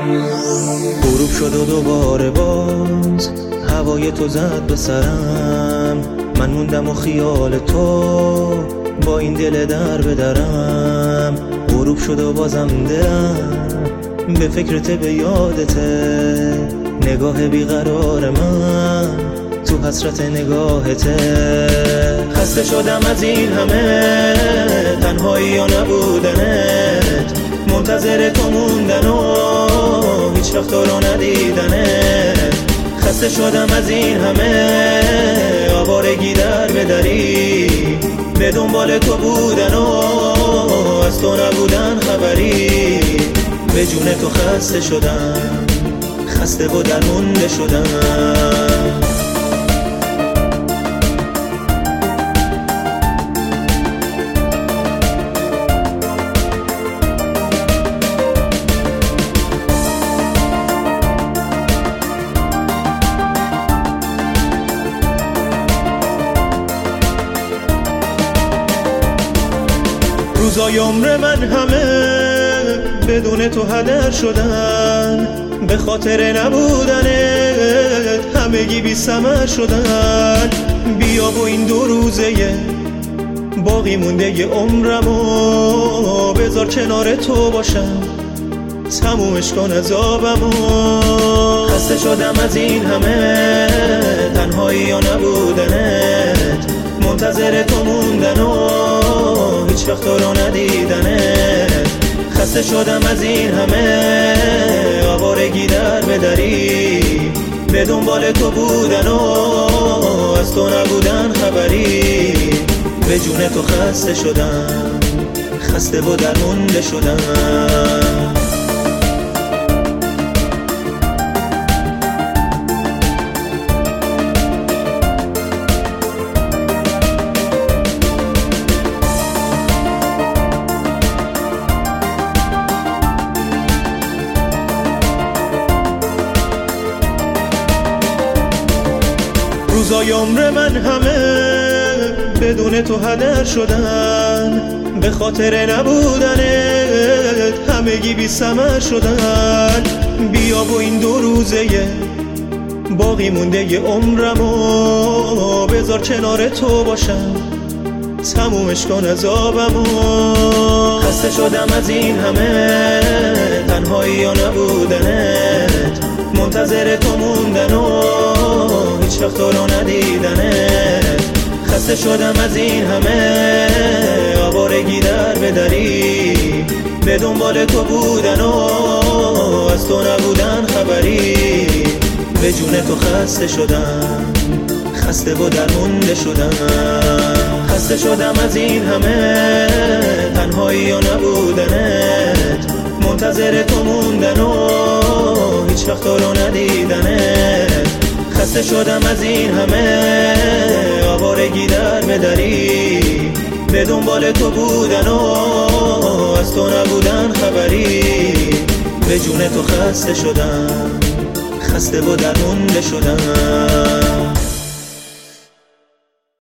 غروب شد و دوباره باز هوای تو زد به سرم، من موندم و خیال تو با این دل در به درم. غروب شد و بازم دلم به فکرت به یادته، نگاه بیقرار من تو حسرت نگاهته. خسته شدم از این همه تنهایی و نبودنت، منتظر تو موندن و هیچ وقت تو رو ندیدنت. خسته شدم از این همه آوارگی در بدری، به دنبال تو بودن و از تو نبودن خبری. به جون تو خسته شدم، خسته و درمونده شدم. روزای عمر من همه بدون تو هدر شدن، به خاطر نبودنت همگی بی ثمر شدن. بیا و این 2 روزه باقی مونده عمرمو بذار کنار تو باشم، تمومش کن عذابمو. خسته شدم از این همه تنهایی و نبودنت، منتظر تو موندن و هیچ وقت تو رو ندیدنت. خسته شدم از این همه آوارگی در بدری، به دنبال تو بودن و از تو نبودن خبری. به جون تو خسته شدم، خسته و درمونده شدم. روزای عمر من همه بدون تو هدر شدن، به خاطر نبودنت همگی بی ثمر شدن. بیا و این 2 روزه باقی مونده عمرمو بذار کنار تو باشم، تمومش کن عذابمو. خسته شدم از این همه تنهایی و نبودنت، منتظر تو موندن و هیچ وقت تو رو ندیدنت. خسته شدم از این همه آوارگی در بدری، به دنبال تو بودن و از تو نبودن خبری. به جون تو خسته شدم، خسته و درمونده شدم. خسته شدم از این همه تنهایی و نبودنت، منتظر تو موندن و هیچ وقت تو رو ندیدنت. خسته شدم از این همه آوارگی در بدری، به دنبال تو بودن و از تو نبودن خبری. به جون تو خسته شدم، خسته و درمونده شدم.